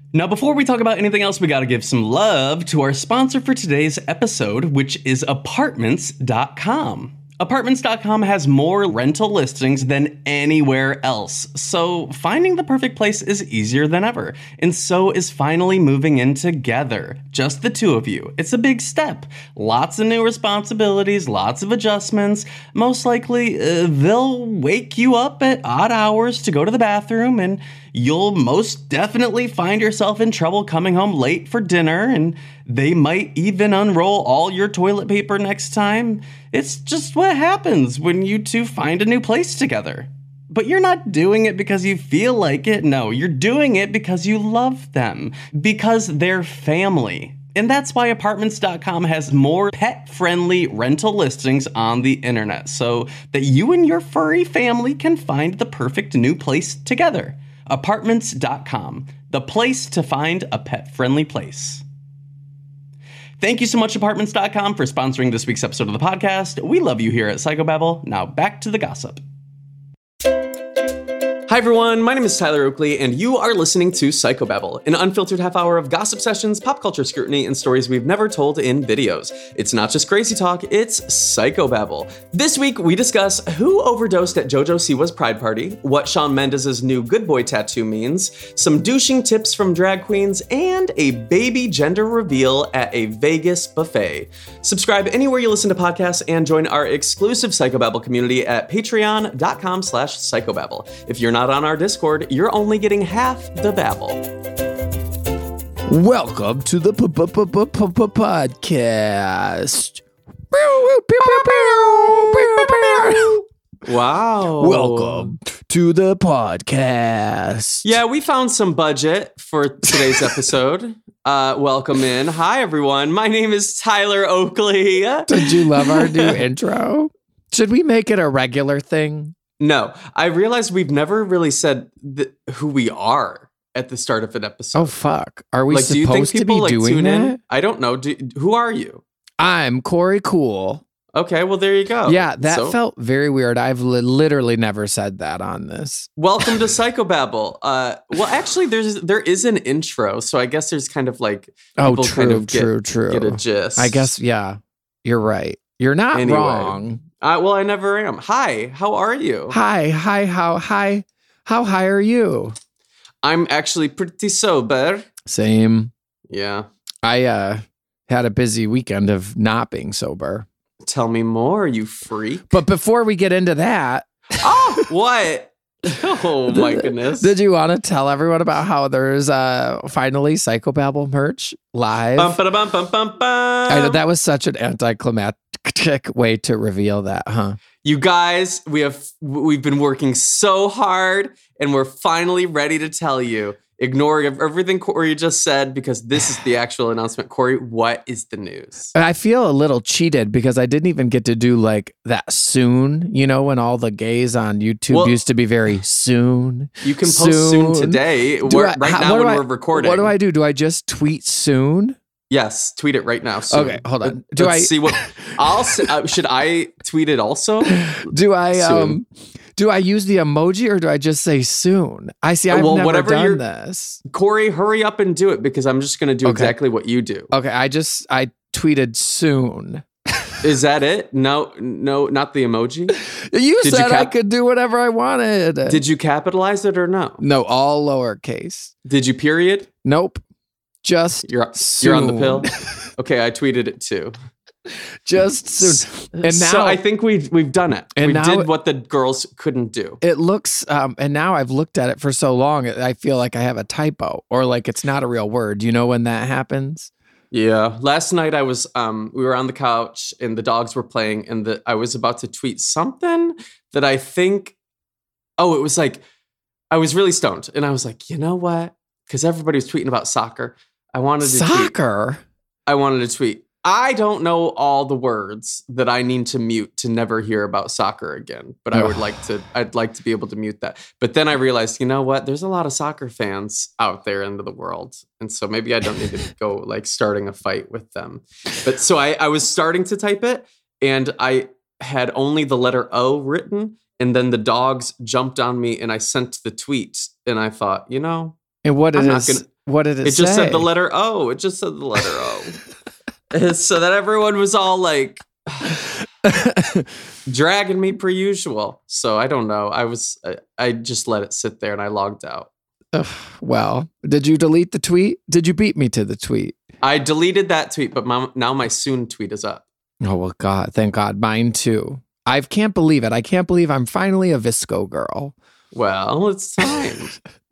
Now, before we talk about anything else, we gotta give some love to our sponsor for today's episode, which is Apartments.com. Apartments.com has more rental listings than anywhere else, so finding the perfect place is easier than ever. And so is finally moving in together. Just the two of you. It's a big step. Lots of new responsibilities, lots of adjustments. Most likely, they'll wake you up at odd hours to go to the bathroom, and you'll most definitely find yourself in trouble coming home late for dinner, and they might even unroll all your toilet paper next time. It's just what happens when you two find a new place together. But you're not doing it because you feel like it. No, you're doing it because you love them, because they're family. And that's why Apartments.com has more pet-friendly rental listings on the internet, so that you and your furry family can find the perfect new place together. Apartments.com, the place to find a pet-friendly place. Thank you so much, Apartments.com, for sponsoring this week's episode of the podcast. We love you here at Psychobabble. Now back to the gossip. Hi everyone, my name is Tyler Oakley, and you are listening to Psychobabble, an unfiltered half hour of gossip sessions, pop culture scrutiny, and stories we've never told in videos. It's not just crazy talk, it's Psychobabble. This week, we discuss who overdosed at JoJo Siwa's Pride Party, what Shawn Mendes' new good boy tattoo means, some douching tips from drag queens, and a baby gender reveal at a Vegas buffet. Subscribe anywhere you listen to podcasts and join our exclusive Psychobabble community at patreon.com/psychobabble. If you're not on our Discord, you're only getting half the babble. Welcome to the podcast. Wow. Welcome to the podcast. Yeah, we found some budget for today's episode. Welcome in. Hi, everyone. My name is Tyler Oakley. Did you love our new intro? Should we make it a regular thing? No, I realized we've never really said who we are at the start of an episode. Oh, fuck. Are we do you think supposed to people, be doing tune that? in? I don't know. Who are you? I'm Corey Cool. Okay, well, there you go. Yeah, that felt very weird. I've literally never said that on this. Welcome to Psychobabble. Well, actually, there is an intro, so I guess there's kind of like people true. Get a gist. I guess, yeah, you're right. You're not wrong. Well, I never am. Hi, how are you? Hi, how high are you? I'm actually pretty sober. Same. Yeah. I had a busy weekend of not being sober. Tell me more, you freak. But before we get into that... Oh, what? Oh, my goodness. Did you want to tell everyone about how there's finally Psychobabble merch live? Bum, ba-da-bum, bum, bum, bum. I know that was such an anticlimactic way to reveal that, huh? You guys, we've been working so hard, and we're finally ready to tell you. Ignore everything Corey just said, because this is the actual announcement. Corey, what is the news? I feel a little cheated because I didn't even get to do like that soon, you know, when all the gays on YouTube used to be very soon. You can post soon today, when we're recording. What do I do? Do I just tweet soon? Yes, tweet it right now. Soon. Okay, hold on. See what should I tweet it also? Do I do I use the emoji or do I just say soon? I've never done this. Corey, hurry up and do it, because I'm just going to do exactly what you do. Okay, I tweeted soon. Is that it? No, not the emoji. You said I could do whatever I wanted. Did you capitalize it or no? No, all lowercase. Did you period? Nope. Just you're on the pill. Okay, I tweeted it too. Just soon. And now, so I think we've done it. And we now did what the girls couldn't do. It looks, and now I've looked at it for so long, I feel like I have a typo or like it's not a real word. You know when that happens? Yeah. Last night I was, we were on the couch and the dogs were playing, and I was about to tweet something that I think, it was like, I was really stoned, and I was like, you know what? Because everybody was tweeting about soccer. I wanted to tweet. I don't know all the words that I need to mute to never hear about soccer again, but I'd like to be able to mute that. But then I realized, you know what? There's a lot of soccer fans out there into the world. And so maybe I don't need to go like starting a fight with them. But so I was starting to type it, and I had only the letter O written, and then the dogs jumped on me and I sent the tweet, and I thought, you know, and what I'm it not is, What did it say? It just said the letter O. It just said the letter O. So that everyone was all like dragging me per usual. So I don't know. I just let it sit there and I logged out. Well, did you delete the tweet? Did you beat me to the tweet? I deleted that tweet, but now my soon tweet is up. Oh, well, God, thank God. Mine too. I can't believe it. I can't believe I'm finally a Visco girl. Well, it's time.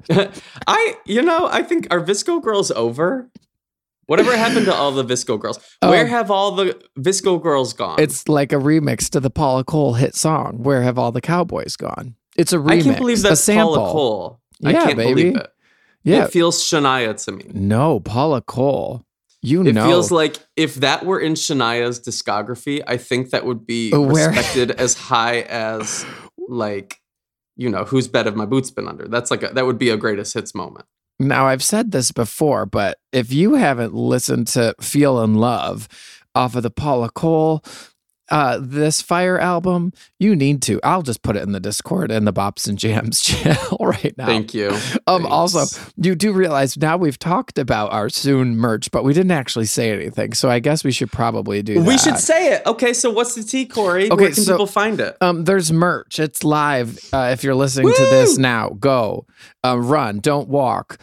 I think our Visco girls over. Whatever happened to all the Visco girls? Where have all the Visco girls gone? It's like a remix to the Paula Cole hit song, Where Have All the Cowboys Gone? It's a remix. I can't believe that's Paula Cole. I can't believe it. Yeah. It feels Shania to me. No, Paula Cole. It feels like if that were in Shania's discography, I think that would be respected as high as like, Whose Bed Have My Boots Been Under? That would be a greatest hits moment. Now, I've said this before, but if you haven't listened to Feel in Love off of the Paula Cole, this Fire album, you need to. I'll just put it in the Discord and the Bops and Jams channel right now. Thank you. Also, you do realize now we've talked about our soon merch, but we didn't actually say anything. So I guess we should probably do that. We should say it. Okay, so what's the tea, Corey? Okay, where can people find it? There's merch. It's live. If you're listening to this now, go. Run. Don't walk.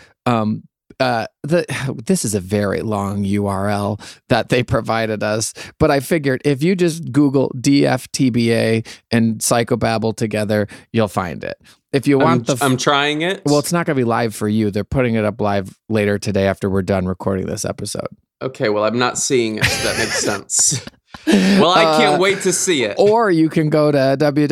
This is a very long URL that they provided us, but I figured if you just Google DFTBA and Psychobabble together, you'll find it. If you want I'm trying it. Well, it's not going to be live for you. They're putting it up live later today after we're done recording this episode. Okay, well, I'm not seeing it, so that makes sense. Well, I can't wait to see it. Or you can go to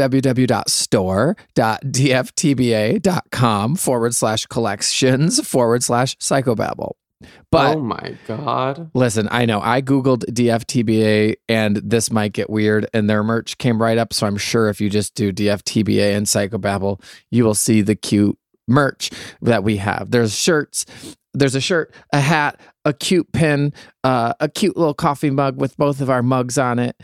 www.store.dftba.com/collections/psychobabble. But, oh my God. Listen, I know I Googled DFTBA and this might get weird and their merch came right up. So I'm sure if you just do DFTBA and Psychobabble, you will see the cute merch that we have. There's shirts. There's a shirt, a hat, a cute pin, a cute little coffee mug with both of our mugs on it.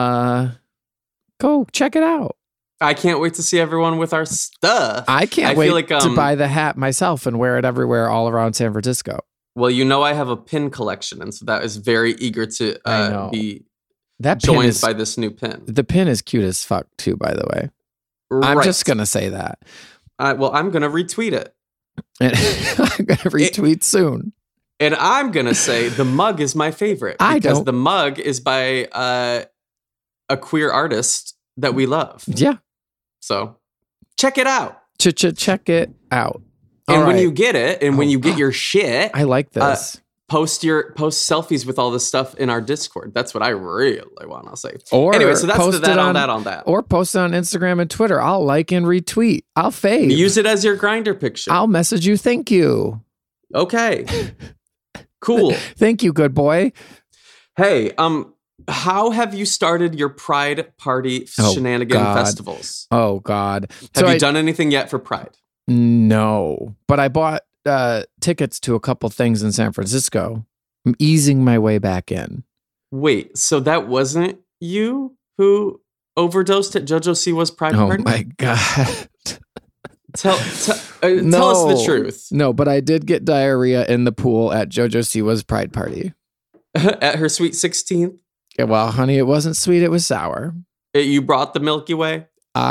Go check it out. I can't wait to see everyone with our stuff. I can't wait to buy the hat myself and wear it everywhere all around San Francisco. Well, I have a pin collection, and so that is very eager to be joined by this new pin. The pin is cute as fuck, too, by the way. Right. I'm just going to say that. Well, I'm going to retweet it. And I'm going to retweet soon. And I'm going to say the mug is my favorite. Because the mug is by a queer artist that we love. Yeah. So check it out. Check it out. And when you get it, and when you get your shit, I like this. Post selfies with all this stuff in our Discord. That's what I really want to say. Or anyway, so that's on that. Or post it on Instagram and Twitter. I'll like and retweet. I'll fave. Use it as your Grindr picture. I'll message you. Thank you. Okay. Cool. Thank you, good boy. Hey, how have you started your Pride Party shenanigan festivals? Oh God. Have you done anything yet for Pride? No, but I bought tickets to a couple things in San Francisco. I'm easing my way back in. Wait, so that wasn't you who overdosed at JoJo Siwa's Pride Party? Oh my God. Tell us the truth. No, but I did get diarrhea in the pool at JoJo Siwa's Pride Party. At her sweet 16th? Yeah, well, honey, it wasn't sweet. It was sour. You brought the Milky Way?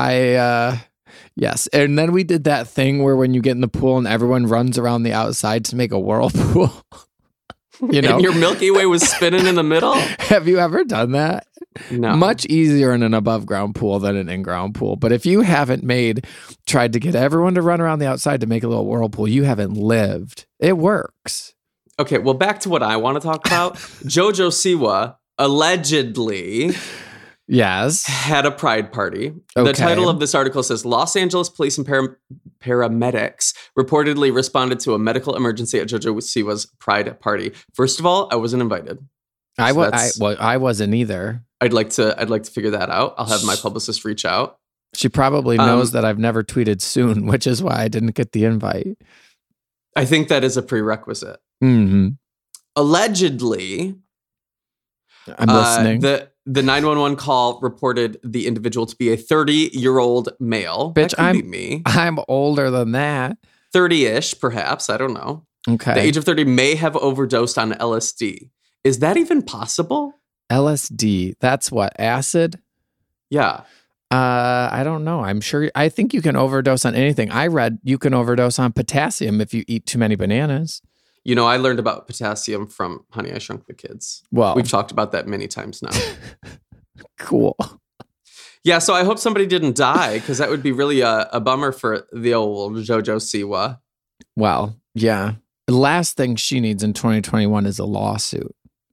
Yes. And then we did that thing where when you get in the pool and everyone runs around the outside to make a whirlpool. And your Milky Way was spinning in the middle? Have you ever done that? No. Much easier in an above ground pool than an in-ground pool. But if you haven't tried to get everyone to run around the outside to make a little whirlpool, you haven't lived. It works. Okay, well, back to what I want to talk about. JoJo Siwa allegedly... Yes. Had a Pride party. Okay. The title of this article says, Los Angeles police and paramedics reportedly responded to a medical emergency at JoJo Siwa's Pride party. First of all, I wasn't invited. I wasn't either. I'd like to figure that out. I'll have my publicist reach out. She probably knows that I've never tweeted soon, which is why I didn't get the invite. I think that is a prerequisite. Mm-hmm. Allegedly, I'm listening. The 911 call reported the individual to be a 30-year-old male. Bitch, that could be me. I'm older than that. 30-ish, perhaps. I don't know. Okay. the age of 30 may have overdosed on LSD. Is that even possible? LSD. That's what? Acid? Yeah. I don't know. I think you can overdose on anything. I read you can overdose on potassium if you eat too many bananas. You know, I learned about potassium from Honey, I Shrunk the Kids. Well, We've talked about that many times now. cool. Yeah, so I hope somebody didn't die, because that would be really a bummer for the old JoJo Siwa. Well, yeah. The last thing she needs in 2021 is a lawsuit.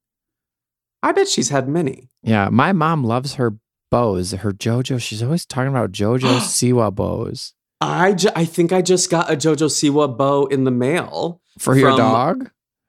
I bet she's had many. Yeah, my mom loves her bows, her JoJo. She's always talking about JoJo Siwa bows. I think I just got a JoJo Siwa bow in the mail. For your dog?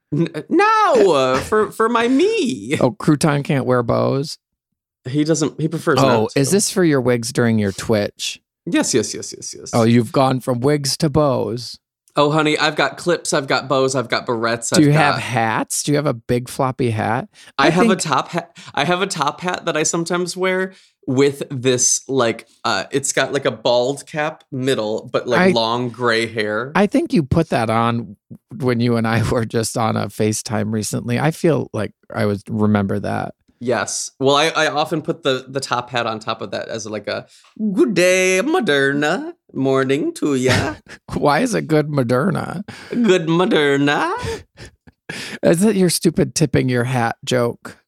No, for my me. Oh, Crouton can't wear bows? He prefers not to. Is this for your wigs during your Twitch? Yes. Oh, you've gone from wigs to bows. Oh, honey, I've got clips, I've got bows, I've got barrettes. Do you have hats? Do you have a big floppy hat? I have a top hat. I have a top hat that I sometimes wear with this, like, it's got like a bald cap middle, but like long gray hair. I think you put that on when you and I were just on a FaceTime recently. I feel like I would remember that. Yes. Well, I often put the top hat on top of that as like a good day, Moderna. Morning to ya. Why is it good Moderna? Good Moderna. Is it your stupid tipping your hat joke?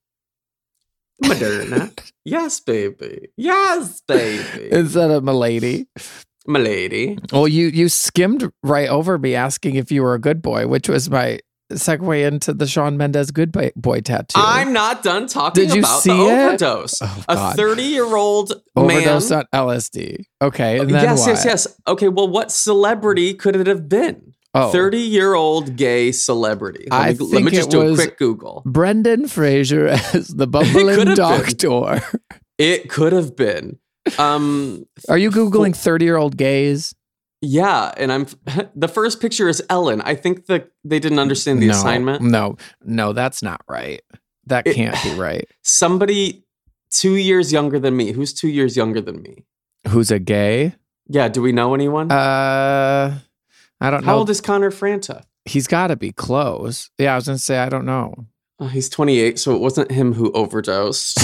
Moderna. Yes, baby. Yes, baby. Instead of milady. Milady. Well, you skimmed right over me asking if you were a good boy, which was my segue into the Shawn Mendes good boy tattoo. I'm not done talking about the overdose. Oh, a 30-year-old overdose man. on LSD. Okay, and then yes. Okay, well, what celebrity could it have been? 30-year-old gay celebrity. Let me just do a quick Google. Brendan Fraser as the bumbling doctor. It could have been. Are you Googling 30-year-old gays? Yeah, and the first picture is Ellen. I think they didn't understand the assignment. No, that's not right. That can't be right. Somebody 2 years younger than me. Who's 2 years younger than me? Who's a gay? Yeah, do we know anyone? I don't know. How old is Connor Franta? He's got to be close. Yeah, I was going to say, I don't know. He's 28, so it wasn't him who overdosed.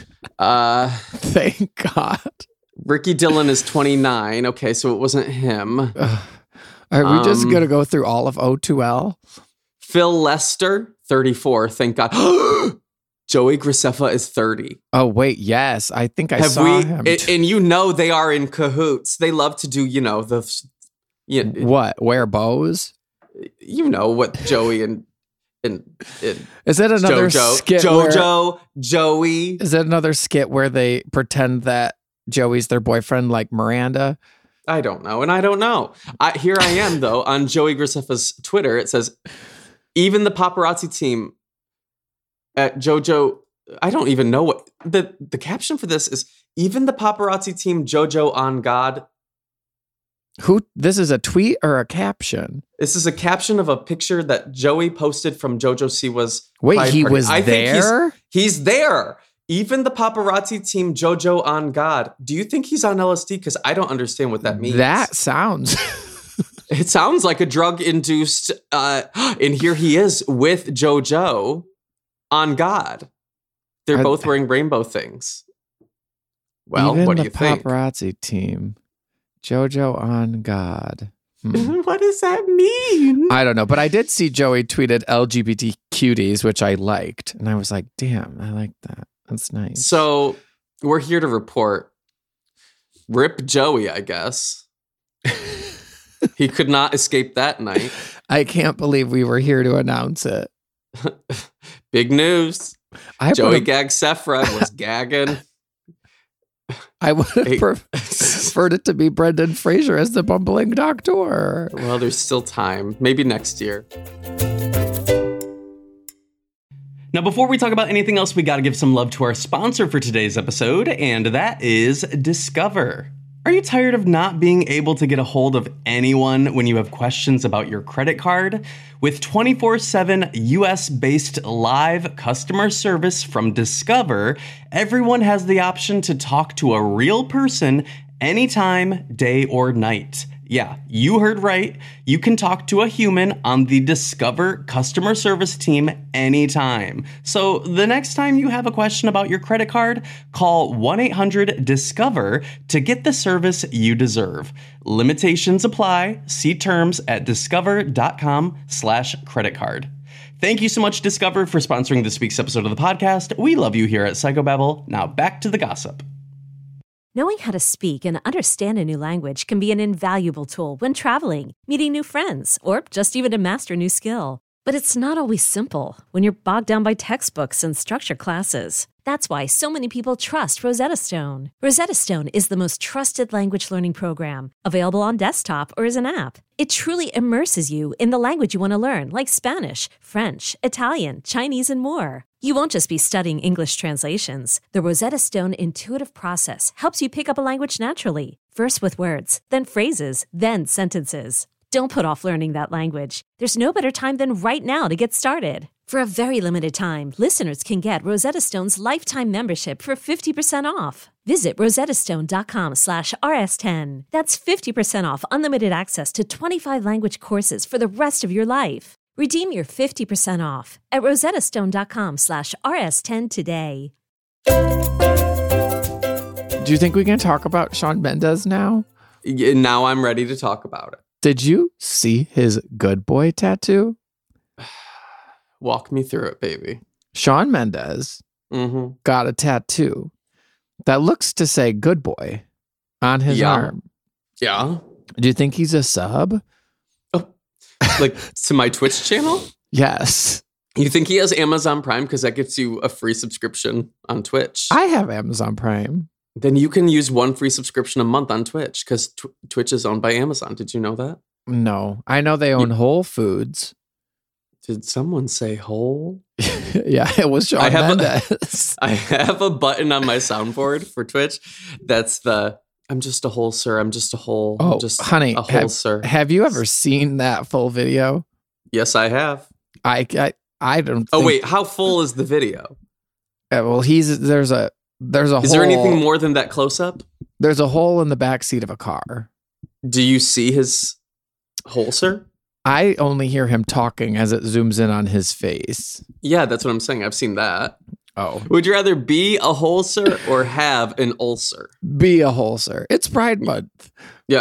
Thank God. Ricky Dillon is 29. Okay, so it wasn't him. Are we just going to go through all of O2L? Phil Lester, 34. Thank God. Joey Graceffa is 30. Oh, wait. Yes. I think I saw him. And you know they are in cahoots. They love to do, what? Wear bows? You know what Joey and is that another skit? Joey. Is that another skit where they pretend that Joey's their boyfriend, like Miranda? I don't know. And I don't know. Here I am, though, on Joey Graceffa's Twitter. It says, even the paparazzi team at JoJo, I don't even know what the caption for this is. Even the paparazzi team JoJo on God. This is a tweet or a caption? This is a caption of a picture that Joey posted from JoJo Siwa's Wait, he was I there? Think he's there. Even the paparazzi team JoJo on God. Do you think he's on LSD? Because I don't understand what that means. That sounds... It sounds like a drug-induced... and here he is with JoJo on God. They're both wearing rainbow things. Well, what do you think? Even the paparazzi team... JoJo on God. What does that mean? I don't know, but I did see Joey tweeted LGBT cuties, which I liked. And I was like, damn, I like that. That's nice. So we're here to report Rip Joey, I guess. He could not escape that night. I can't believe we were here to announce it. Big news. Joey Gag Sefra was gagging. I would have preferred it to be Brendan Fraser as the bumbling doctor. Well, there's still time. Maybe next year. Now, before we talk about anything else, we got to give some love to our sponsor for today's episode, and that is Discover. Are you tired of not being able to get a hold of anyone when you have questions about your credit card? With 24/7 US-based live customer service from Discover, everyone has the option to talk to a real person anytime, day or night. Yeah, you heard right. You can talk to a human on the Discover customer service team anytime. So the next time you have a question about your credit card, call 1-800-DISCOVER to get the service you deserve. Limitations apply. See terms at discover.com/creditcard. Thank you so much, Discover, for sponsoring this week's episode of the podcast. We love you here at Psychobabble. Now back to the gossip. Knowing how to speak and understand a new language can be an invaluable tool when traveling, meeting new friends, or just even to master a new skill. But it's not always simple when you're bogged down by textbooks and structured classes. That's why so many people trust Rosetta Stone. Rosetta Stone is the most trusted language learning program, available on desktop or as an app. It truly immerses you in the language you want to learn, like Spanish, French, Italian, Chinese, and more. You won't just be studying English translations. The Rosetta Stone intuitive process helps you pick up a language naturally, first with words, then phrases, then sentences. Don't put off learning that language. There's no better time than right now to get started. For a very limited time, listeners can get Rosetta Stone's lifetime membership for 50% off. Visit rosettastone.com/rs10. That's 50% off unlimited access to 25 language courses for the rest of your life. Redeem your 50% off at rosettastone.com/rs10 today. Do you think we can talk about Shawn Mendes now? Yeah, now I'm ready to talk about it. Did you see his good boy tattoo? Walk me through it, baby. Shawn Mendes got a tattoo that looks to say good boy on his arm. Yeah. Do you think he's a sub? Oh, like to my Twitch channel? Yes. You think he has Amazon Prime because that gets you a free subscription on Twitch? I have Amazon Prime. Then you can use one free subscription a month on Twitch because Twitch is owned by Amazon. Did you know that? No. I know they own Whole Foods. Did someone say whole? Yeah, it was Shawn Mendes. I have a button on my soundboard for Twitch. That's the I'm just a hole, sir. I'm just a hole. Oh, I'm just honey, a hole, sir. Have you ever seen that full video? Yes, I have. I don't. Oh wait, how full is the video? Well, there's a Is hole. there anything more than that close up? There's a hole in the back seat of a car. Do you see his hole, sir? I only hear him talking as it zooms in on his face. Yeah, that's what I'm saying. I've seen that. Oh. Would you rather be a holster or have an ulcer? Be a holster. It's Pride Month. Yeah.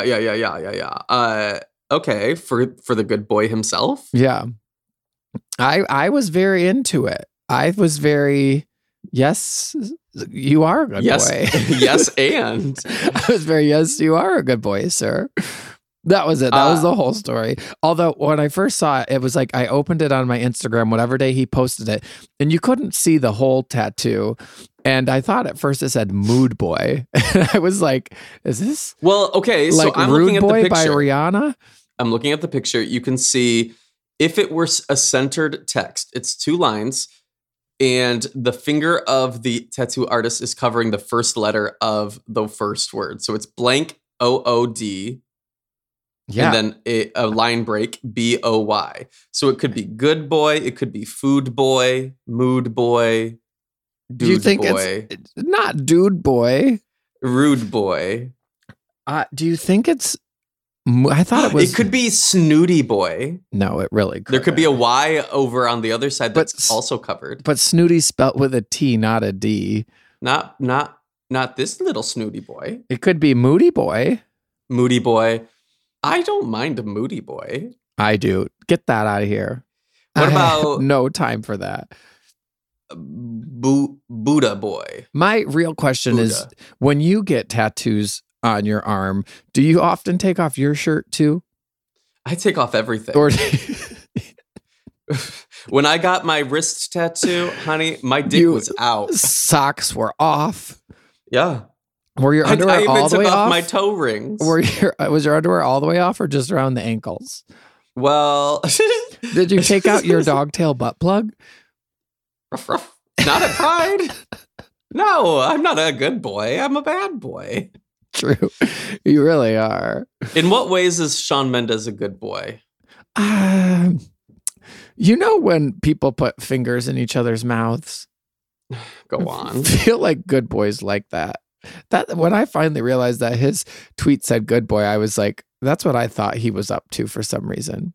Okay, for the good boy himself? Yeah. I was very into it. I was very, yes, you are a good boy. Yes, and. I was very, yes, you are a good boy, sir. That was it. That was the whole story. Although when I first saw it, it was like I opened it on my Instagram, whatever day he posted it, and you couldn't see the whole tattoo. And I thought at first it said Mood Boy. And I was like, is this well, okay, so like I'm Rude looking at Boy the by picture. Rihanna? I'm looking at the picture. You can see if it were a centered text, it's 2 lines, and the finger of the tattoo artist is covering the first letter of the first word. So it's blank OOD. Yeah. And then a line break, BOY. So it could be good boy, it could be food boy, mood boy, dude Do you think boy, it's not dude boy? rude boy. Do you think it's? I thought it was. It could be snooty boy. No, it really could. There could be a Y over on the other side that's also covered. But snooty spelt with a T, not a D. Not this little snooty boy. It could be moody boy. Moody boy. I don't mind a moody boy. I do. Get that out of here. What I about have no time for that? Buddha boy? My real question is, when you get tattoos on your arm, do you often take off your shirt too? I take off everything. Or when I got my wrist tattoo, honey, my dick was out. Socks were off. Yeah. Were your underwear I even all the took way off off? my toe rings. Was your underwear all the way off or just around the ankles? Well, Did you take out your dogtail butt plug? Not at Pride. No, I'm not a good boy. I'm a bad boy. True. You really are. In what ways is Shawn Mendes a good boy? You know when people put fingers in each other's mouths? Go on. I feel like good boys like that. That when I finally realized that his tweet said good boy, I was like, That's what I thought he was up to for some reason.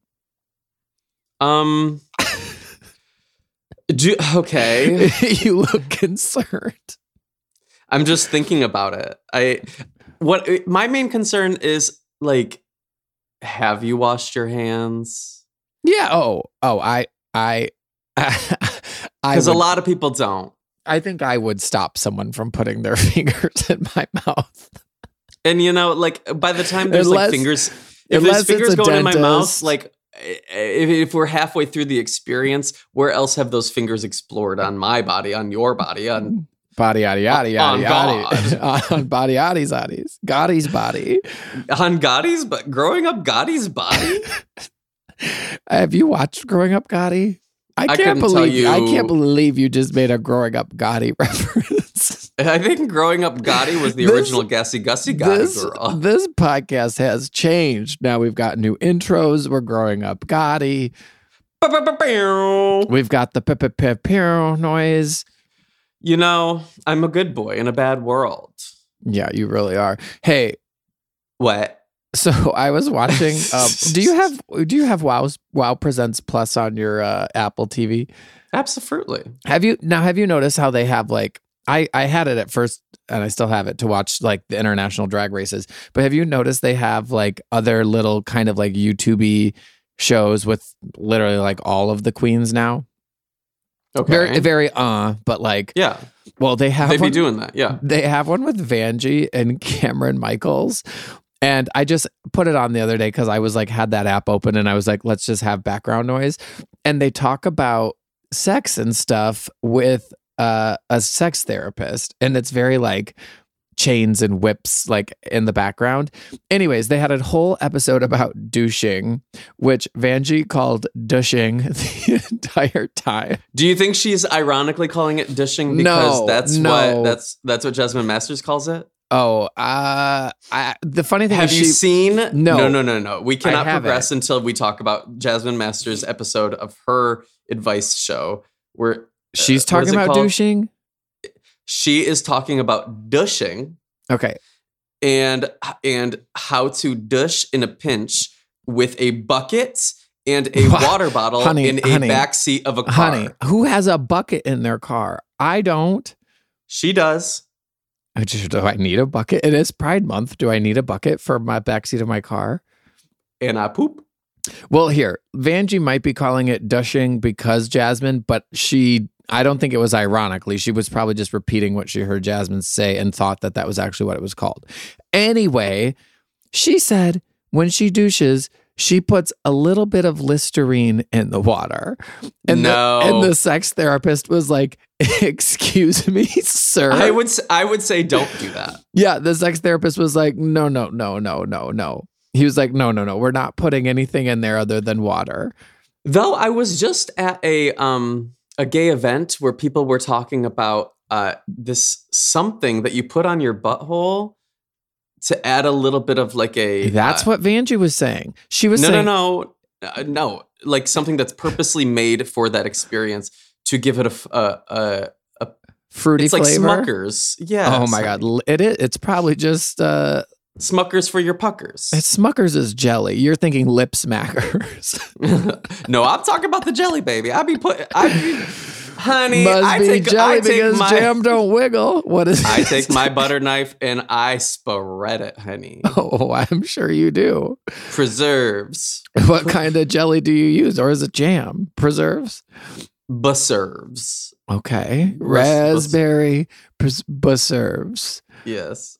Okay. You look concerned. I'm just thinking about it. My main concern is like, have you washed your hands? Yeah. I Because a lot of people don't. I think I would stop someone from putting their fingers in my mouth. And like by the time there's like fingers, if there's fingers going in my mouth, like if we're halfway through the experience, where else have those fingers explored on my body, on your body, on body yada yada yada yada on body yaddies yaddies Gotti's body on Gotti's, but growing up Gotti's body. Have you watched Growing Up Gotti? I can't believe you just made a Growing Up Gotti reference. I think Growing Up Gotti was the original Gassy Gussie Gotti girl. This podcast has changed. Now we've got new intros. We're Growing Up Gotti. We've got the p-p-p-pew noise. I'm a good boy in a bad world. Yeah, you really are. Hey. What? So I was watching. Do you have Wow Presents Plus on your Apple TV? Absolutely. Have you noticed how they have like I had it at first and I still have it to watch like the international drag races. But have you noticed they have like other little kind of like YouTube-y shows with literally like all of the queens now? Okay. Very but like yeah. Well, they be doing that. Yeah. They have one with Vanjie and Cameron Michaels. And I just put it on the other day because I was like, had that app open and I was like, let's just have background noise. And they talk about sex and stuff with a sex therapist. And it's very like chains and whips like in the background. Anyways, they had a whole episode about douching, which Vanjie called douching the entire time. Do you think she's ironically calling it douching because that's what Jasmine Masters calls it? Oh, the funny thing is, have you seen? No. We cannot progress until we talk about Jasmine Masters' episode of her advice show where she's talking about douching. She is talking about douching. Okay, and how to douche in a pinch with a bucket and a water bottle in a backseat of a car. Honey, who has a bucket in their car? I don't. She does. Do I need a bucket? It is Pride Month. Do I need a bucket for my backseat of my car? And I poop. Well, here, Vanjie might be calling it douching because Jasmine, but I don't think it was ironically. She was probably just repeating what she heard Jasmine say and thought that was actually what it was called. Anyway, she said when she douches, she puts a little bit of Listerine in the water. And the sex therapist was like, excuse me, sir. I would say don't do that. Yeah, the sex therapist was like, no. He was like, no, we're not putting anything in there other than water. Though I was just at a gay event where people were talking about this something that you put on your butthole to add a little bit of like a... That's what Vanjie was saying. She was saying... No. Like something that's purposely made for that experience to give it a fruity flavor. It's like Smuckers. Yeah. Oh my God. It's probably just... Smuckers for your puckers. Smuckers is jelly. You're thinking lip smackers. No, I'm talking about the jelly, baby. Honey, jam don't wiggle. What is I take my butter knife and I spread it, honey. Oh, I'm sure you do. Preserves. What kind of jelly do you use? Or is it jam? Preserves? Preserves. Okay. Raspberry preserves. Yes.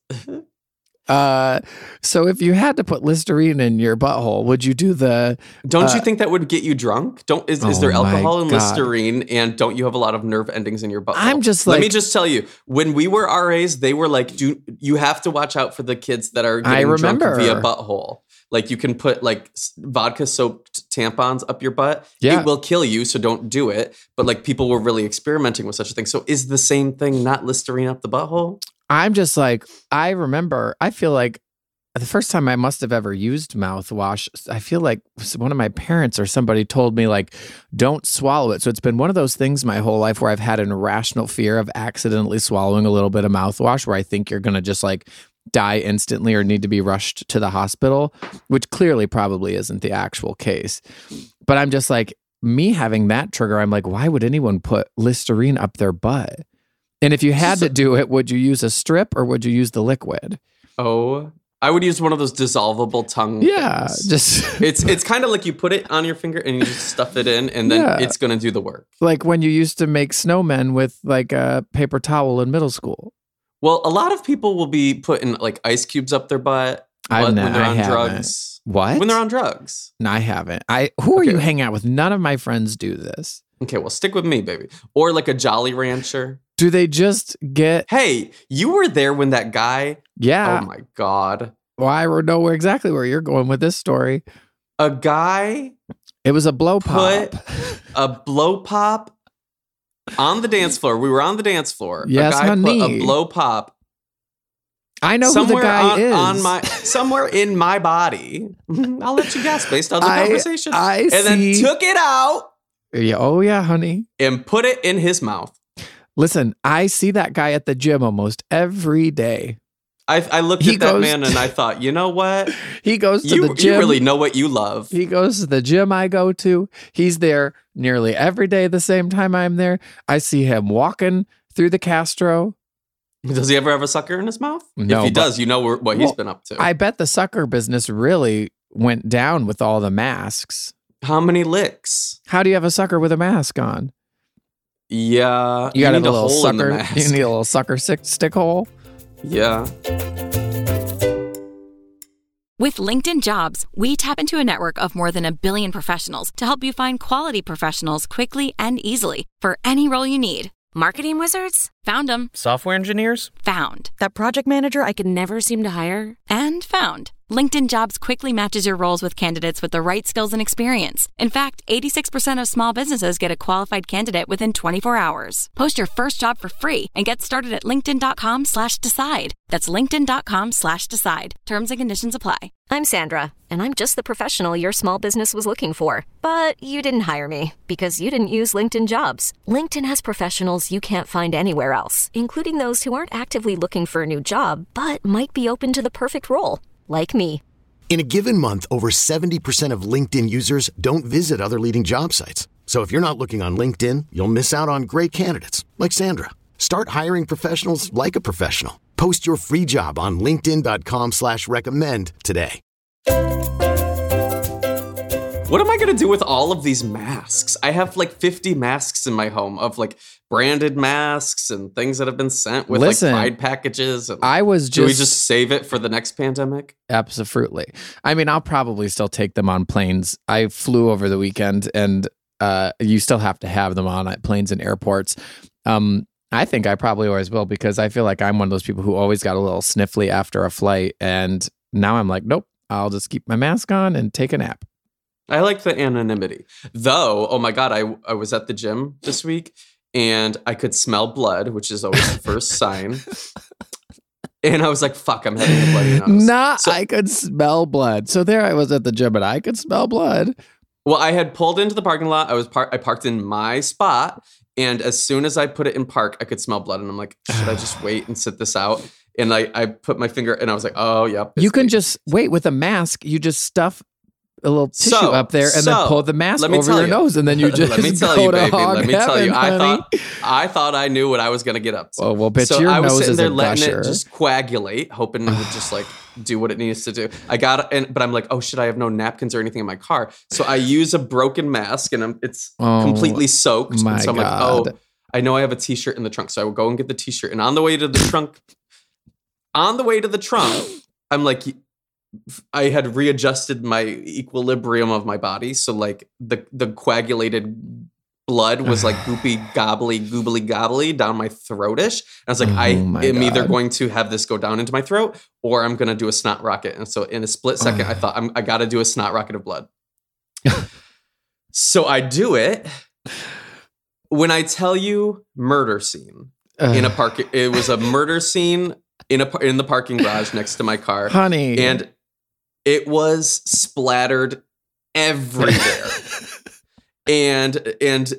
So if you had to put Listerine in your butthole, would you do the... Don't you think that would get you drunk? Is there alcohol in Listerine, and don't you have a lot of nerve endings in your butthole? I'm just like... Let me just tell you, when we were RAs, they were like, you have to watch out for the kids that are getting drunk via butthole. Like you can put like vodka soaked tampons up your butt. Yeah. It will kill you, so don't do it. But like people were really experimenting with such a thing. So is the same thing not Listerine up the butthole? I'm just like, I feel like the first time I must have ever used mouthwash, I feel like one of my parents or somebody told me like, don't swallow it. So it's been one of those things my whole life where I've had an irrational fear of accidentally swallowing a little bit of mouthwash where I think you're going to just like die instantly or need to be rushed to the hospital, which clearly probably isn't the actual case. But I'm just like, me having that trigger, I'm like, why would anyone put Listerine up their butt? And if you had to do it, would you use a strip or would you use the liquid? Oh, I would use one of those dissolvable tongue things. Just it's kind of like you put it on your finger and you just stuff it in and then it's going to do the work. Like when you used to make snowmen with like a paper towel in middle school. Well, a lot of people will be putting like ice cubes up their butt when they're on drugs. What? When they're on drugs. No, I haven't. Who are you hanging out with? None of my friends do this. Okay, well, stick with me, baby. Or like a Jolly Rancher. Do they just get... Hey, you were there when that guy... Yeah. Oh, my God. Well, I know exactly where you're going with this story. A guy... It was a blow pop. Put a blow pop on the dance floor. We were on the dance floor. Yes, a guy honey. Put a blow pop... I know who the guy is. Somewhere in my body. I'll let you guess based on the conversation. Then took it out. Yeah, oh, yeah, honey. And put it in his mouth. Listen, I see that guy at the gym almost every day. I looked at that man and I thought, you know what? He goes to the gym. You really know what you love. He goes to the gym I go to. He's there nearly every day the same time I'm there. I see him walking through the Castro. Does he ever have a sucker in his mouth? No. If he does, you know what he's been up to. I bet the sucker business really went down with all the masks. How many licks? How do you have a sucker with a mask on? Yeah. You got need a little hole sucker. in the mask. You need a little sucker stick hole. Yeah. With LinkedIn Jobs, we tap into a network of more than 1 billion professionals to help you find quality professionals quickly and easily for any role you need. Marketing wizards? Found them. Software engineers? Found. That project manager I could never seem to hire? And found. LinkedIn Jobs quickly matches your roles with candidates with the right skills and experience. In fact, 86% of small businesses get a qualified candidate within 24 hours. Post your first job for free and get started at linkedin.com/decide. That's linkedin.com/decide. Terms and conditions apply. I'm Sandra, and I'm just the professional your small business was looking for. But you didn't hire me because you didn't use LinkedIn Jobs. LinkedIn has professionals you can't find anywhere else, including those who aren't actively looking for a new job, but might be open to the perfect role, like me. In a given month, over 70% of LinkedIn users don't visit other leading job sites. So if you're not looking on LinkedIn, you'll miss out on great candidates like Sandra. Start hiring professionals like a professional. Post your free job on linkedin.com/recommend today. What am I going to do with all of these masks? I have like 50 masks in my home of like branded masks and things that have been sent with like Pride packages. And do we just save it for the next pandemic? Absolutely. I mean, I'll probably still take them on planes. I flew over the weekend and you still have to have them on at planes and airports. I think I probably always will because I feel like I'm one of those people who always got a little sniffly after a flight. And now I'm like, nope, I'll just keep my mask on and take a nap. I like the anonymity. Though, oh my God, I was at the gym this week and I could smell blood, which is always the first sign. And I was like, fuck, I'm having a bloody nose. I could smell blood. So there I was at the gym and I could smell blood. Well, I had pulled into the parking lot. I parked in my spot. And as soon as I put it in park, I could smell blood. And I'm like, should I just wait and sit this out? And I put my finger and I was like, oh, yep. You can just wait with a mask. You just stuff a little tissue up there and then pull the mask over your nose. And then you just let me tell you, baby. Let me tell you. Honey. I thought I knew what I was going to get up to. Well, bitch, your I was nose sitting is there a letting gusher. it just coagulate, hoping it would just like do what it needs to do. I got it, but I'm like, oh shit, I have no napkins or anything in my car. So I use a broken mask and it's completely soaked. My and so I'm God. like, oh, I know I have a t-shirt in the trunk. So I would go and get the t-shirt. And on the way to the trunk, I'm like, I had readjusted my equilibrium of my body. So like the coagulated blood was like goobly gobbly down my throatish. And I was like, I am either going to have this go down into my throat or I'm going to do a snot rocket. And so in a split second, I thought I got to do a snot rocket of blood. So I do it. When I tell you murder scene in a park, it was a murder scene in the parking garage next to my car. Honey. And it was splattered everywhere. and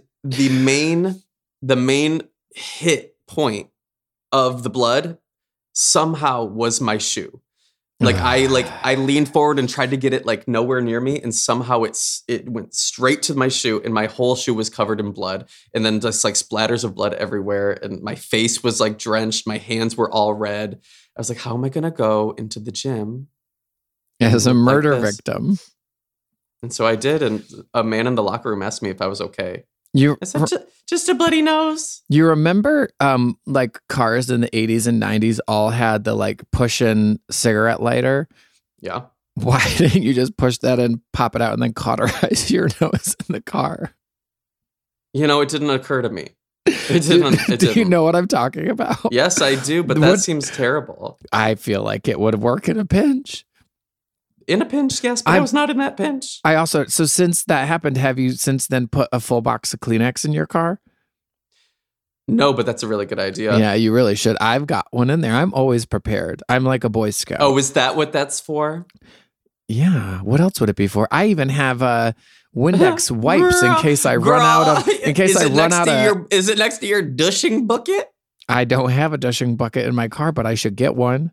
the main hit point of the blood somehow was my shoe. I leaned forward and tried to get it like nowhere near me, and somehow it went straight to my shoe, and my whole shoe was covered in blood, and then just like splatters of blood everywhere, and my face was like drenched, my hands were all red. I was like, how am I gonna go into the gym as a murder victim? And so I did, and a man in the locker room asked me if I was okay. I said, just a bloody nose. You remember like cars in the 80s and 90s all had the like push-in cigarette lighter? Yeah. Why didn't you just push that and pop it out and then cauterize your nose in the car? You know, it didn't occur to me. It didn't. Do you know what I'm talking about? Yes, I do, but that seems terrible. I feel like it would work in a pinch. In a pinch, yes, but I was not in that pinch. So since that happened, have you since then put a full box of Kleenex in your car? No, but that's a really good idea. Yeah, you really should. I've got one in there. I'm always prepared. I'm like a Boy Scout. Oh, is that what that's for? Yeah. What else would it be for? I even have Windex wipes in case I run out of. In case I run out of. Is it next to your douching bucket? I don't have a douching bucket in my car, but I should get one.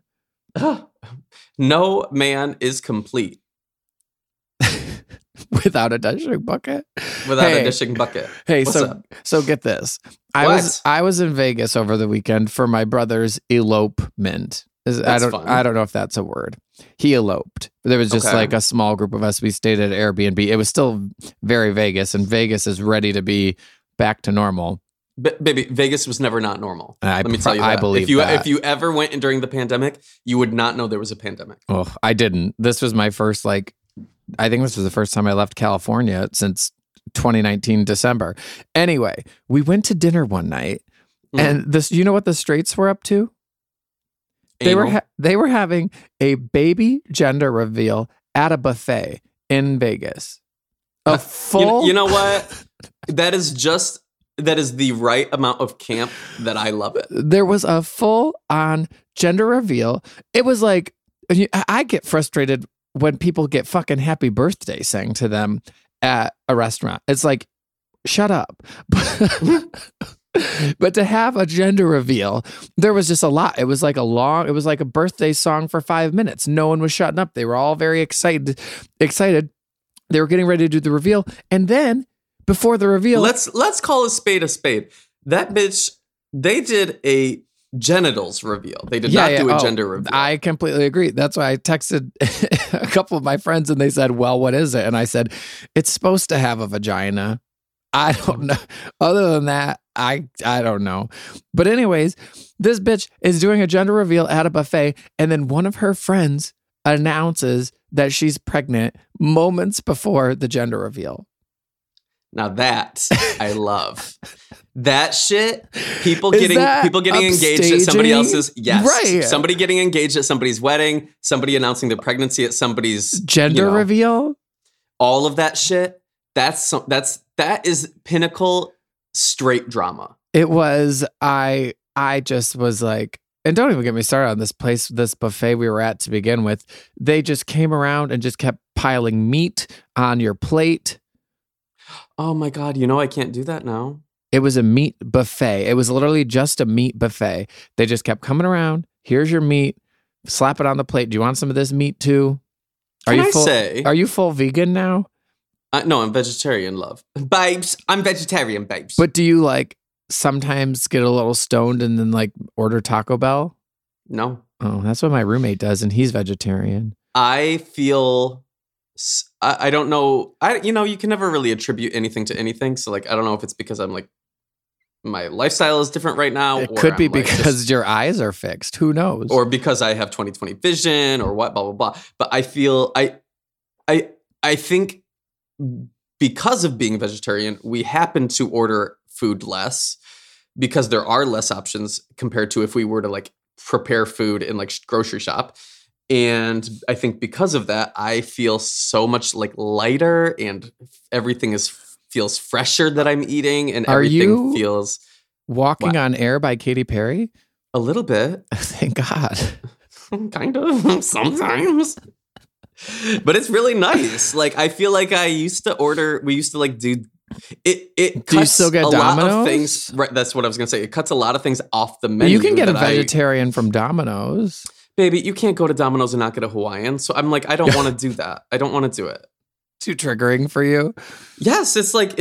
No man is complete without a dishing bucket. A dishing bucket. Hey, so get this. I was in Vegas over the weekend for my brother's elopement. I don't know if that's a word. He eloped. There was just like a small group of us. We stayed at Airbnb. It was still very Vegas, and Vegas is ready to be back to normal. Baby, Vegas was never not normal. Let me tell you that. I believe if you ever went in during the pandemic, you would not know there was a pandemic. Oh, I didn't. This was my first, I think this was the first time I left California since 2019 December. Anyway, we went to dinner one night, and you know what the straights were up to? They were having a baby gender reveal at a buffet in Vegas. A full. You know what? That is the right amount of camp that I love it. There was a full-on gender reveal. It was like, I get frustrated when people get fucking happy birthday sang to them at a restaurant. It's like, shut up. But to have a gender reveal, there was just a lot. It was like a birthday song for 5 minutes. No one was shutting up. They were all very excited. They were getting ready to do the reveal. And then before the reveal, let's call a spade a spade. That bitch, they did a genitals reveal. They did not do a gender reveal. I completely agree. That's why I texted a couple of my friends and they said, well, what is it? And I said, it's supposed to have a vagina. I don't know. Other than that, I don't know. But anyways, this bitch is doing a gender reveal at a buffet, and then one of her friends announces that she's pregnant moments before the gender reveal. Now that I love. That shit, people getting engaged at somebody else's, yes. Right. Somebody getting engaged at somebody's wedding, somebody announcing their pregnancy at somebody's gender reveal. All of that shit, that is pinnacle straight drama. It was, I just was like, and don't even get me started on this buffet we were at to begin with. They just came around and just kept piling meat on your plate. Oh my God, I can't do that now. It was a meat buffet. It was literally just a meat buffet. They just kept coming around. Here's your meat. Slap it on the plate. Do you want some of this meat too? Are you full vegan now? No, I'm vegetarian, love. Babes, I'm vegetarian, babes. But do you sometimes get a little stoned and then order Taco Bell? No. Oh, that's what my roommate does, and he's vegetarian. I feel... I don't know. You can never really attribute anything to anything. So I don't know if it's because I'm my lifestyle is different right now. It could be because your eyes are fixed. Who knows? Or because I have 20/20 vision or what, blah, blah, blah. But I feel, I think because of being vegetarian, we happen to order food less because there are less options compared to if we were to prepare food in grocery shop. And I think because of that, I feel so much lighter and everything feels fresher that I'm eating and everything feels... Walking on Air by Katy Perry? A little bit. Thank God. Kind of, sometimes. But it's really nice. I feel like we used to do It Do you cuts still get a lot Domino's? of things. Right, that's what I was going to say. It cuts a lot of things off the menu. You can get a that vegetarian from Domino's. Baby, you can't go to Domino's and not get a Hawaiian. So I'm like, I don't want to do that. I don't want to do it. Too triggering for you? Yes, it's like,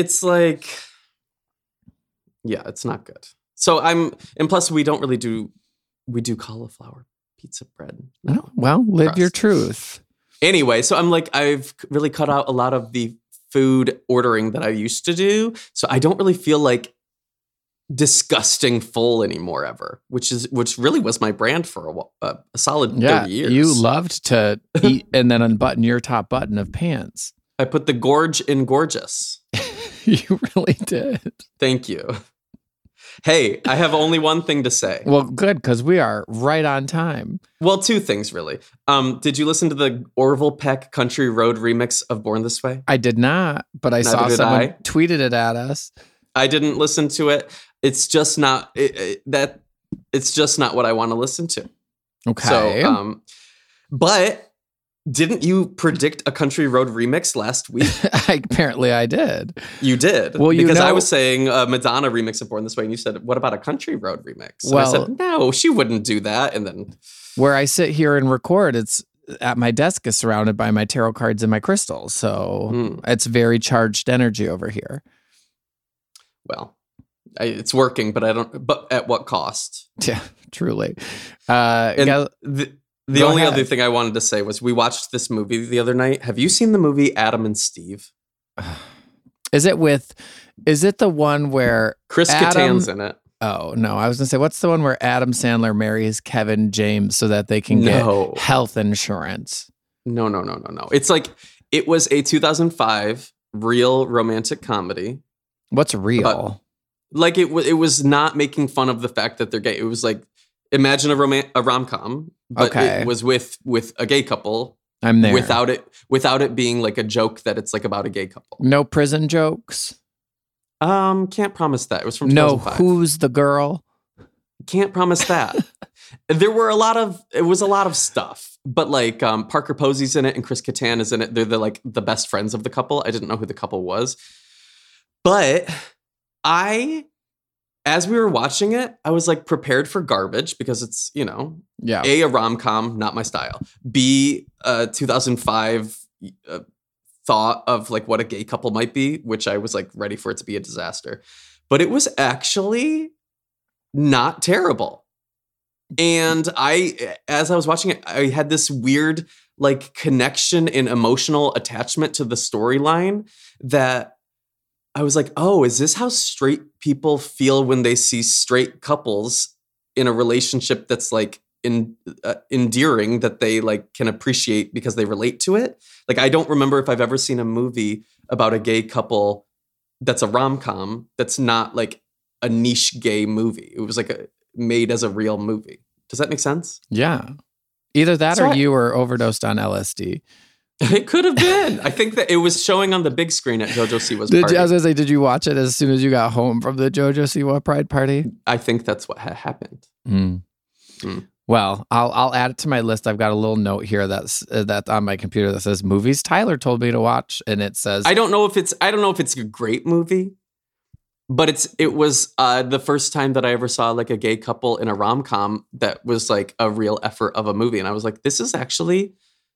yeah, it's not good. So and plus we do cauliflower pizza bread. Oh, well, live your crust. truth. Anyway, so I'm like, I've really cut out a lot of the food ordering that I used to do. So I don't really feel like disgusting full anymore ever, which really was my brand for a solid 30 years. You loved to eat and then unbutton your top button of pants. I put the gorge in gorgeous. You really did. Thank you. Hey, I have only one thing to say. Well, good, because we are right on time. Well, two things, really. Did you listen to the Orville Peck Country Road remix of Born This Way? I did not, but I saw Neither did someone I. tweeted it at us. I didn't listen to it. It's just not it's just not what I want to listen to. Okay. So, but didn't you predict a Country Road remix last week? Apparently I did. You did. Well, because I was saying a Madonna remix of Born This Way, and you said, what about a Country Road remix? And I said, no, she wouldn't do that. And then where I sit here and record, it's at my desk is surrounded by my tarot cards and my crystals. So it's very charged energy over here. Well, it's working, but at what cost? Yeah, truly. The only other thing I wanted to say was we watched this movie the other night. Have you seen the movie Adam and Steve? Is it the one where Chris Kattan's in it? Oh, no. I was going to say, what's the one where Adam Sandler marries Kevin James so that they can get health insurance? No. It's like, it was a 2005 real romantic comedy. What's real? Like it was not making fun of the fact that they're gay. It was like, imagine a rom-com, but it was with a gay couple. I'm there. Without it being like a joke that it's like about a gay couple. No prison jokes? Can't promise that. It was from 2005. No, who's the girl? Can't promise that. It was a lot of stuff. But like Parker Posey's in it and Chris Kattan is in it. They're the best friends of the couple. I didn't know who the couple was. But as we were watching it, I was like prepared for garbage because it's, A, a rom-com, not my style. B, 2005 thought of like what a gay couple might be, which I was like ready for it to be a disaster. But it was actually not terrible. And as I was watching it, I had this weird like connection and emotional attachment to the storyline that I was like, oh, is this how straight people feel when they see straight couples in a relationship that's like endearing that they like can appreciate because they relate to it? Like, I don't remember if I've ever seen a movie about a gay couple that's a rom-com that's not like a niche gay movie. It was like made as a real movie. Does that make sense? Yeah. Either that or you were overdosed on LSD. It could have been. I think that it was showing on the big screen at JoJo Siwa's party. I was going to say, did you watch it as soon as you got home from the JoJo Siwa Pride party? I think that's what happened. Well, I'll add it to my list. I've got a little note here that's on my computer that says movies Tyler told me to watch, and it says I don't know if it's a great movie, but it was the first time that I ever saw like a gay couple in a rom-com that was like a real effort of a movie, and I was like, this is actually.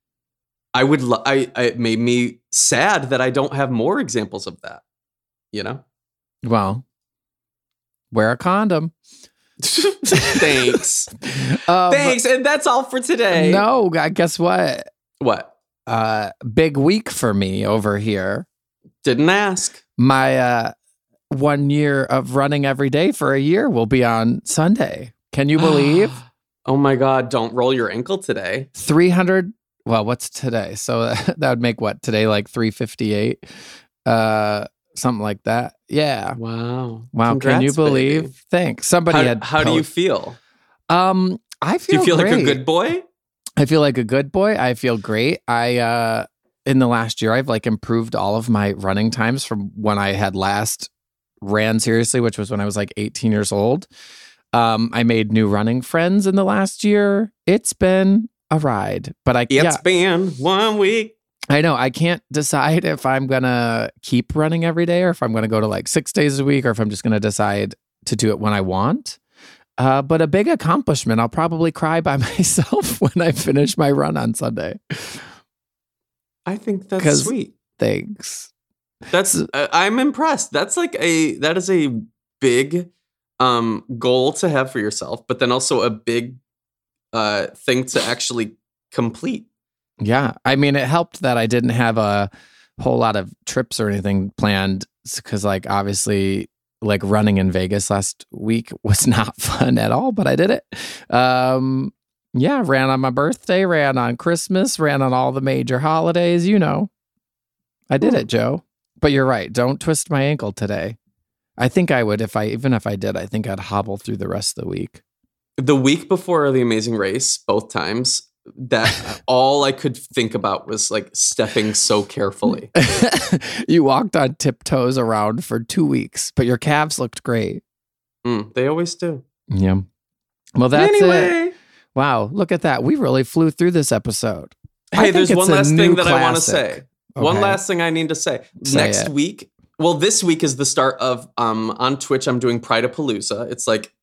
It made me sad that I don't have more examples of that, Well, wear a condom. Thanks. Thanks. And that's all for today. No, guess what? What? Big week for me over here. Didn't ask. My 1 year of running every day for a year will be on Sunday. Can you believe? Oh my God. Don't roll your ankle today. 300. Well, what's today? So that would make what today, like 358, something like that. Yeah. Wow. Congrats, can you believe? Baby. Thanks. Somebody How do you feel? I feel. Do you feel great. like a good boy? I feel like a good boy. I feel great. In the last year, I've like improved all of my running times from when I had last ran seriously, which was when I was like 18 years old. I made new running friends in the last year. It's been a ride, but it's been 1 week. I know. I can't decide if I'm going to keep running every day or if I'm going to go to like 6 days a week or if I'm just going to decide to do it when I want. But a big accomplishment. I'll probably cry by myself when I finish my run on Sunday. I think that's sweet. Thanks. I'm impressed. That is a big goal to have for yourself, but then also a big thing to actually complete. Yeah. I mean, it helped that I didn't have a whole lot of trips or anything planned because like obviously like running in Vegas last week was not fun at all, but I did it. Yeah, ran on my birthday, ran on Christmas, ran on all the major holidays, you know. I did it, Joe. But you're right. Don't twist my ankle today. I think I would even if I did, I think I'd hobble through the rest of the week. The week before the Amazing Race, both times, that all I could think about was like stepping so carefully. You walked on tiptoes around for 2 weeks, but your calves looked great. They always do. Yeah. Well, that's it. Wow, look at that. We really flew through this episode. Hey, there's one last thing that I want to say. Okay. One last thing I need to say. Next week, well, this week is the start of, on Twitch, I'm doing Pride-a-Palooza. It's like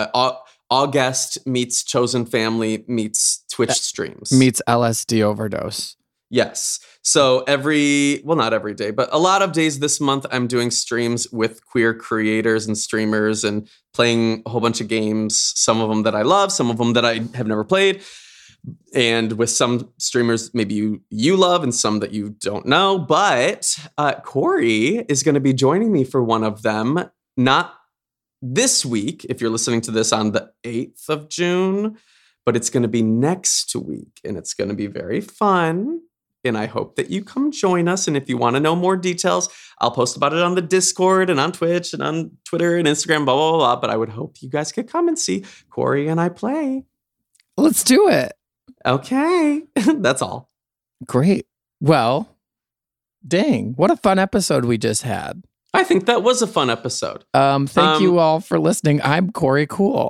August meets Chosen Family meets Twitch streams. Meets LSD overdose. Yes. So not every day, but a lot of days this month, I'm doing streams with queer creators and streamers and playing a whole bunch of games. Some of them that I love, some of them that I have never played. And with some streamers, maybe you love and some that you don't know. But Corey is going to be joining me for one of them. Not this week, if you're listening to this on the 8th of June, but it's going to be next week. And it's going to be very fun. And I hope that you come join us. And if you want to know more details, I'll post about it on the Discord and on Twitch and on Twitter and Instagram, blah, blah, blah, blah. But I would hope you guys could come and see Corey and I play. Let's do it. Okay. That's all. Great. Well, dang, what a fun episode we just had. I think that was a fun episode. Thank you all for listening. I'm Corey Cool.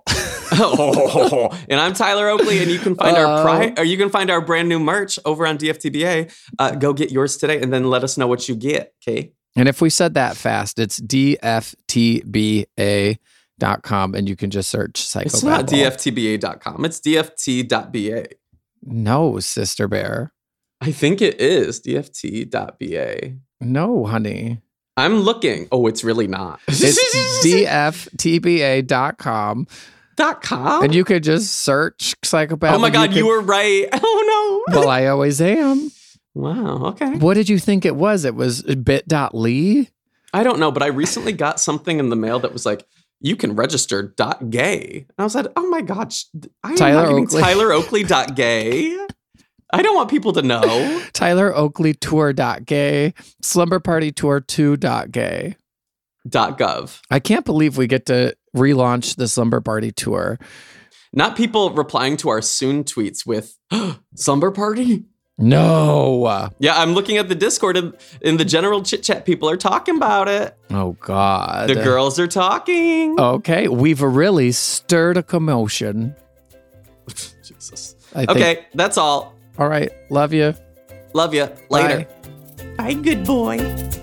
And I'm Tyler Oakley, and you can find our brand new merch over on DFTBA. Go get yours today, and then let us know what you get. Okay. And if we said that fast, it's DFTBA.com, and you can just search Psychobabble. It's not DFTBA.com. It's DFT.BA. No, Sister Bear. I think it is DFT.BA. No, honey. I'm looking. Oh, it's really not. It's DFTBA.com. And you could just search Psychobabble. Oh my God, you were right. Oh no. Well, I always am. Wow, okay. What did you think it was? It was bit.ly? I don't know, but I recently got something in the mail that was like, you can register .gay. And I was like, oh my gosh, I am Tyler Oakley.gay. I don't want people to know. Tyler Oakley Tour.gay. Slumber Party Tour 2.gay. .gov. I can't believe we get to relaunch the Slumber Party Tour. Not people replying to our soon tweets with Slumber Party? No. Yeah, I'm looking at the Discord and in the general chit chat, people are talking about it. Oh, God. The girls are talking. Okay, we've really stirred a commotion. Jesus. Okay, that's all. All right. Love you. Love you. Later. Bye. Bye, good boy.